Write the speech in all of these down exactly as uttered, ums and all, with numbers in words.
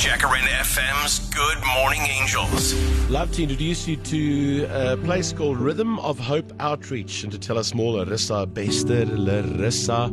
Jacaranda F M's Good Morning Angels. Love to introduce you to a place called Rhythm of Hope Outreach. And to tell us more, Larissa Bester. Larissa,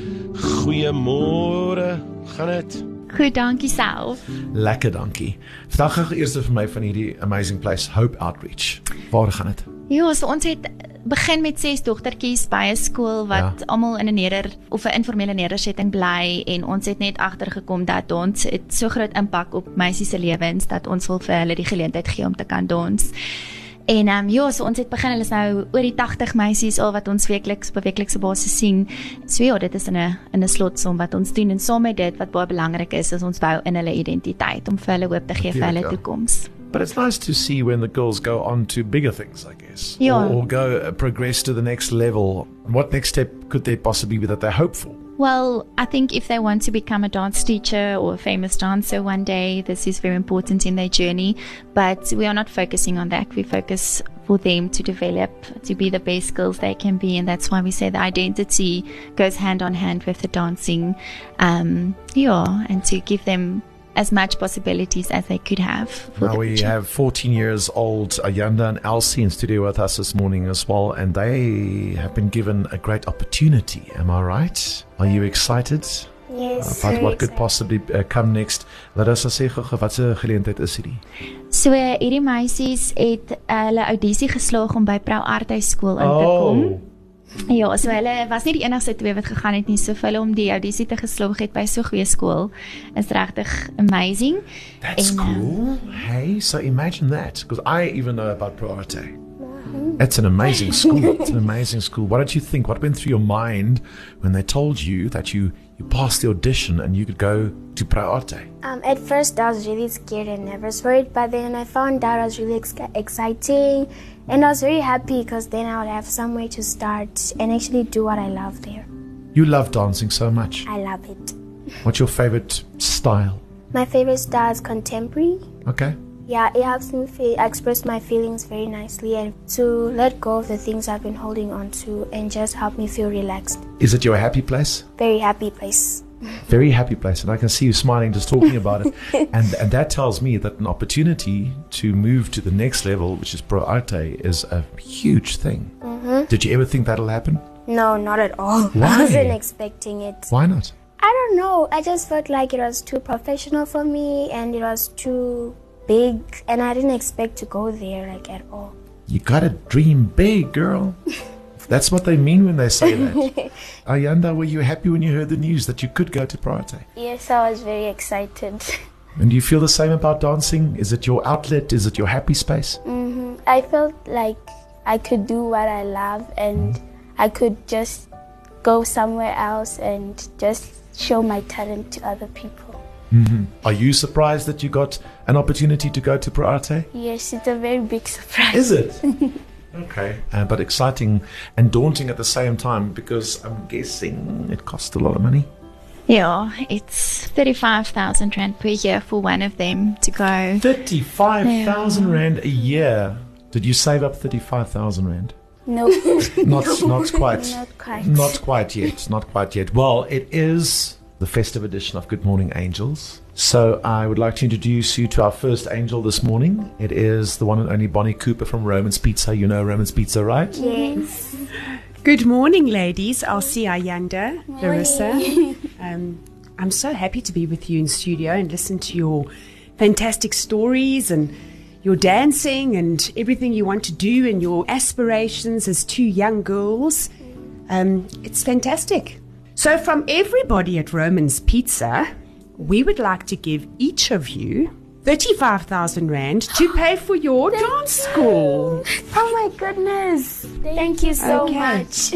goeiemôre. Gaan het? Goed, dankie self. Lekker, dankie. Vandag gou eers vir my van hierdie amazing place, Hope Outreach. Waar gaan dit? Ja, so ons het begin met ses dogtertjies by 'n skool wat Ja. almal in 'n neder of 'n informele nedersetting bly, en ons het net agtergekom dat dans het so groot impak op meisies se lewens dat ons wil vir hulle die geleentheid gee om te kan dans. En um, ja, so ons het begin, hulle is nou oor die tagtig meisies al wat ons weekliks op weeklikse basis sien. So ja, dit is in 'n in 'n slotsom wat ons doen, en saam met dit wat baie belangrik is, is ons bou in hulle identiteit om vir hulle hoop te gee vir hulle Natuurlijk, ja. toekoms. But it's nice to see when the girls go on to bigger things, I guess. Yeah. Or, or go uh, progress to the next level. What next step could there possibly be that they hope for? Well, I think if they want to become a dance teacher or a famous dancer one day, this is very important in their journey. But we are not focusing on that. We focus for them to develop, to be the best girls they can be. And that's why we say the identity goes hand on hand with the dancing. Um, yeah, and to give them as much possibilities as they could have. For Now the we future. have fourteen years old Ayanda and Elsie in studio with us this morning as well, and they have been given a great opportunity. Am I right? Are you excited Yes. about what could possibly uh, come next? Laat ons sê gou wat se geleentheid is hierdie? So hierdie meisies het uh, hulle audisie geslaag om by Prou Arthuis skool in te kom. Ja, so hulle was nie die enigste twee wat gegaan het nie, so vir hulle om die audisie te geslaag het by so 'n goeie skool is regtig amazing. That's En, uh, cool. Hey, so imagine that, because I even know about Pro Arte. It's an amazing school. It's an amazing school. What did you think? What went through your mind when they told you that you, you passed the audition and you could go to Pro Arte? Um, at first, I was really scared and nervous for it, but then I found out it was really ex- exciting, and I was very happy because then I would have somewhere to start and actually do what I love there. You love dancing so much. I love it. What's your favorite style? My favorite style is contemporary. Okay. Yeah, it helps me fe- express my feelings very nicely and to let go of the things I've been holding on to and just help me feel relaxed. Is it your happy place? Very happy place. Very happy place, and I can see you smiling just talking about it. And and that tells me that an opportunity to move to the next level, which is Pro Arte, is a huge thing. Mm-hmm. Did you ever think that'll happen? No, not at all. Why? I wasn't expecting it. Why not? I don't know. I just felt like it was too professional for me and it was too big, and I didn't expect to go there like at all. You gotta dream big, girl. That's what they mean when they say that. Ayanda, were you happy when you heard the news that you could go to Pro Arte? Yes, I was very excited. And do you feel the same about dancing? Is it your outlet? Is it your happy space? hmm I felt like I could do what I love and I could just go somewhere else and just show my talent to other people. Mm-hmm. Are you surprised that you got an opportunity to go to Pro Arte? Yes, it's a very big surprise. Is it? Okay. Uh, but exciting and daunting at the same time, because I'm guessing it costs a lot of money. Yeah, it's thirty-five thousand rand per year for one of them to go. thirty-five thousand rand a year. Did you save up thirty-five thousand rand? No, Not, not quite. not quite. Not quite yet. Not quite yet. Well, it is the festive edition of Good Morning Angels. So I would like to introduce you to our first angel this morning. It is the one and only Bonnie Cooper from Roman's Pizza. You know Roman's Pizza, right? Yes. Good morning, ladies. Elsie, Ayanda, Larissa. Um, I'm so happy to be with you in studio and listen to your fantastic stories and your dancing and everything you want to do and your aspirations as two young girls. Um, it's fantastic. So from everybody at Roman's Pizza, we would like to give each of you thirty-five thousand rand to pay for your dance school. Oh my goodness. Thank you so Okay. much.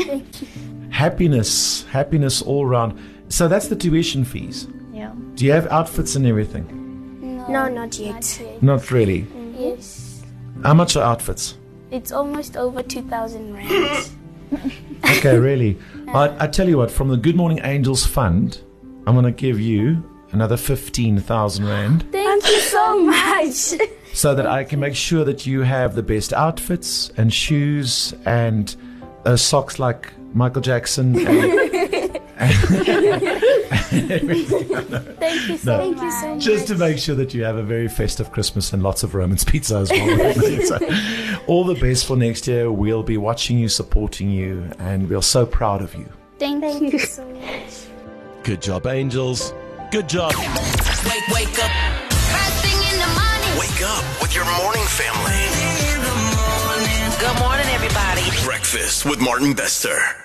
Happiness. Happiness all round. So that's the tuition fees. Yeah. Do you have outfits and everything? No, not yet. Not really. Yes. How much are outfits? It's almost over two thousand rand. Okay, really. I, I tell you what, from the Good Morning Angels Fund, I'm going to give you another fifteen thousand rand Thank you so much. so that I can make sure that you have the best outfits and shoes and uh, socks like Michael Jackson and, and, Thank you so No. much. Thank you so much. Just to make sure that you have a very festive Christmas and lots of Roman's pizza as well. So, all the best for next year. We'll be watching you, supporting you, and we're so proud of you. Thank, Thank you so much. Good job, Angels. Good job. Wake, wake up. First thing in the morning. Wake up with your morning family. Good morning, everybody. Breakfast with Martin Bester.